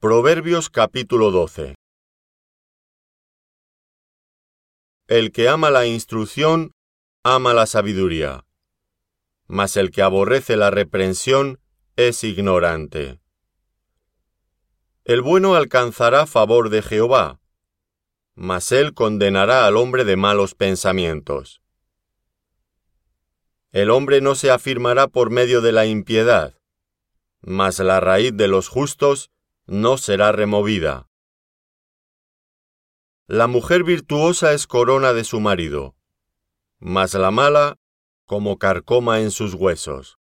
Proverbios capítulo 12. El que ama la instrucción, ama la sabiduría, mas el que aborrece la reprensión es ignorante. El bueno alcanzará favor de Jehová, mas él condenará al hombre de malos pensamientos. El hombre no se afirmará por medio de la impiedad, mas la raíz de los justos no será removida. La mujer virtuosa es corona de su marido, mas la mala como carcoma en sus huesos.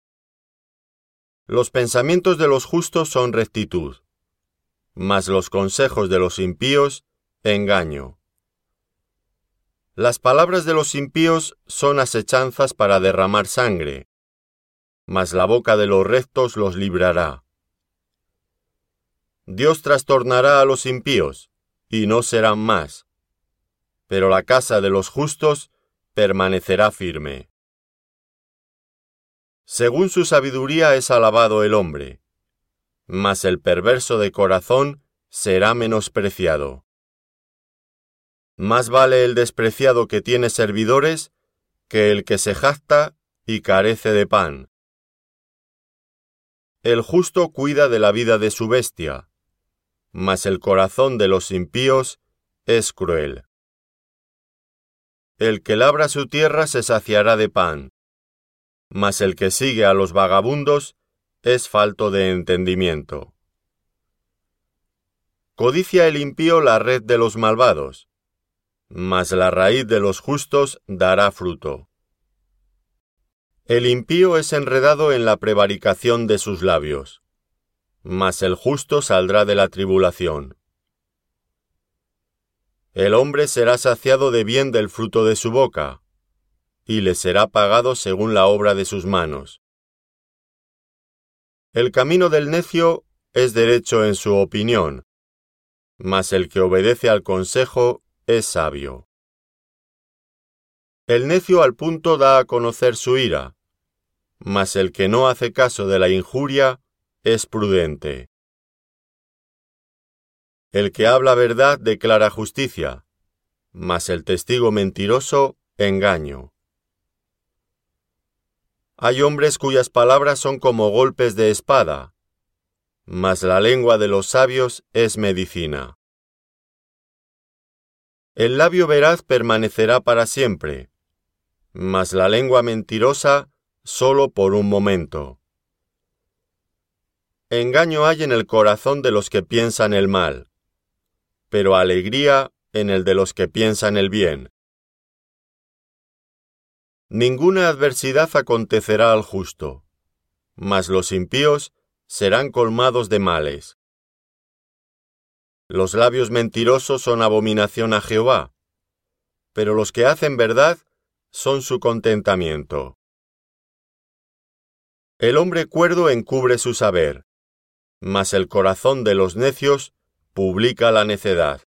Los pensamientos de los justos son rectitud, mas los consejos de los impíos, engaño. Las palabras de los impíos son asechanzas para derramar sangre, mas la boca de los rectos los librará. Dios trastornará a los impíos, y no serán más, pero la casa de los justos permanecerá firme. Según su sabiduría es alabado el hombre, mas el perverso de corazón será menospreciado. Más vale el despreciado que tiene servidores que el que se jacta y carece de pan. El justo cuida de la vida de su bestia, mas el corazón de los impíos es cruel. El que labra su tierra se saciará de pan, mas el que sigue a los vagabundos es falto de entendimiento. Codicia el impío la red de los malvados, mas la raíz de los justos dará fruto. El impío es enredado en la prevaricación de sus labios, mas el justo saldrá de la tribulación. El hombre será saciado de bien del fruto de su boca, y le será pagado según la obra de sus manos. El camino del necio es derecho en su opinión, mas el que obedece al consejo es sabio. El necio al punto da a conocer su ira, mas el que no hace caso de la injuria es prudente. El que habla verdad declara justicia, mas el testigo mentiroso engaño. Hay hombres cuyas palabras son como golpes de espada, mas la lengua de los sabios es medicina. El labio veraz permanecerá para siempre, mas la lengua mentirosa solo por un momento. Engaño hay en el corazón de los que piensan el mal, pero alegría en el de los que piensan el bien. Ninguna adversidad acontecerá al justo, mas los impíos serán colmados de males. Los labios mentirosos son abominación a Jehová, pero los que hacen verdad son su contentamiento. El hombre cuerdo encubre su saber, mas el corazón de los necios publica la necedad.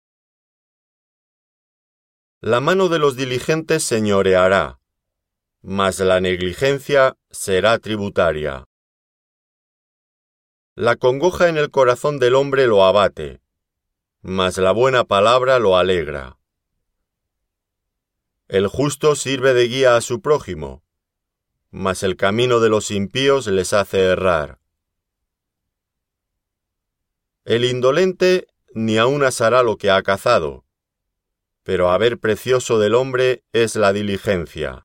La mano de los diligentes señoreará, mas la negligencia será tributaria. La congoja en el corazón del hombre lo abate, mas la buena palabra lo alegra. El justo sirve de guía a su prójimo, mas el camino de los impíos les hace errar. El indolente ni aun asará lo que ha cazado, pero haber precioso del hombre es la diligencia.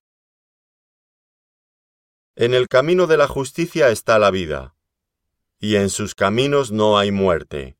En el camino de la justicia está la vida, y en sus caminos no hay muerte.